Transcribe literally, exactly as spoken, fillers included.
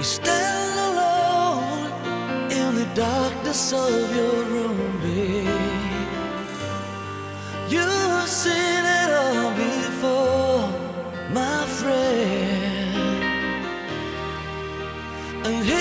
stand alone in the darkness of your room, babe. You've seen it all before, my friend. And